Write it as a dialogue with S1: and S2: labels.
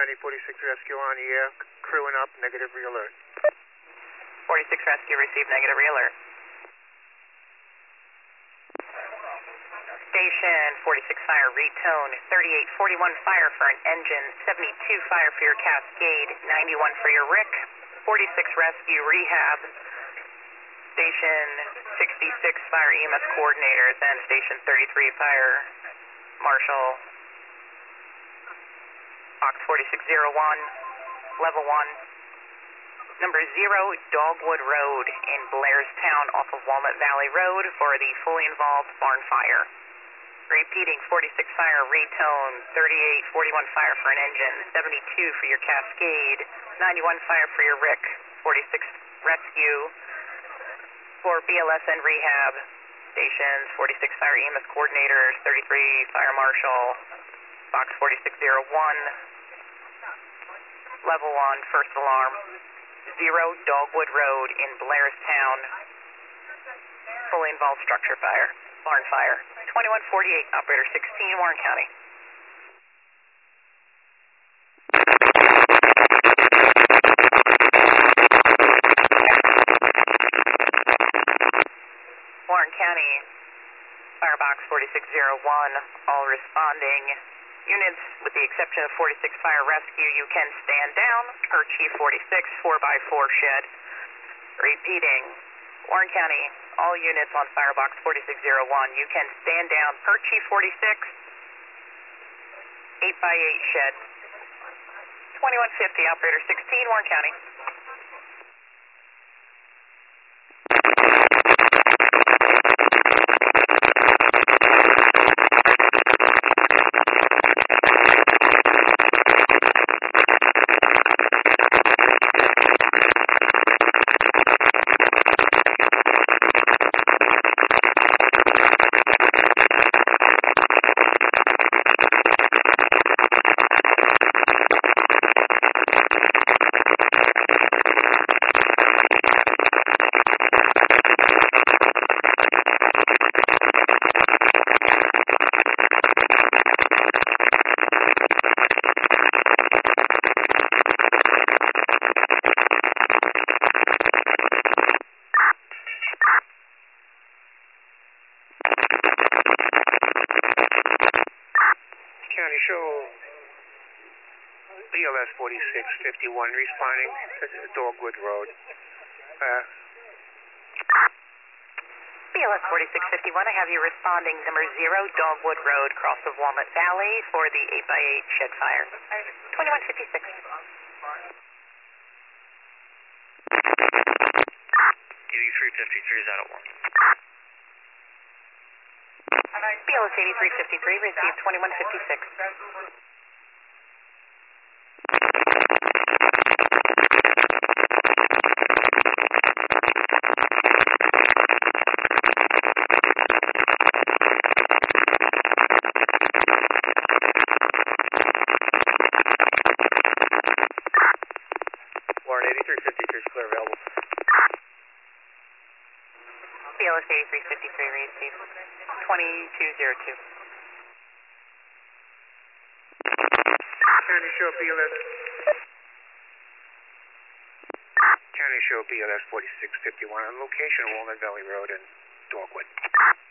S1: County 46 Rescue on the air, crewing up, negative re-alert.
S2: 46 Rescue received negative re-alert. Station 46 Fire, retone 3841 Fire for an engine, 72 Fire for your Cascade, 91 for your Rick, 46 Rescue Rehab, Station 66 Fire EMS Coordinators, and Station 33 Fire Marshal, Box 4601, Level 1, Number 0, Dogwood Road in Blairstown off of Walnut Valley Road for the fully involved barn fire. Repeating, 46 Fire, retone 3841 Fire for an engine, 72 for your Cascade, 91 Fire for your Rick, 46 Rescue for BLS and Rehab, Stations 46 Fire EMS Coordinators, 33 Fire Marshal, Box 4601, Level 1, First Alarm, 0 Dogwood Road in Blairstown, fully involved structure fire, barn fire, 2148, Operator 16, Warren County. Warren County, Firebox 4601, all responding. Units, with the exception of 46 Fire Rescue, you can stand down per Chief 46, 4x4 shed. Repeating, Warren County, all units on Firebox 4601, you can stand down per Chief 46, 8x8 shed. 2150, Operator 16, Warren County.
S1: County show BLS 4651 responding to Dogwood Road.
S2: BLS 4651, I have you responding number 0 Dogwood Road, cross of Walnut Valley for the 8x8 shed fire. 2156.
S3: 8353 is out of 1.
S2: BLS 8353 received 2156.
S1: Warren 8353 is clear available.
S2: BLS 8353 received 2202.
S1: County show BLS. County show BLS 4651 on location of Walnut Valley Road and Dogwood.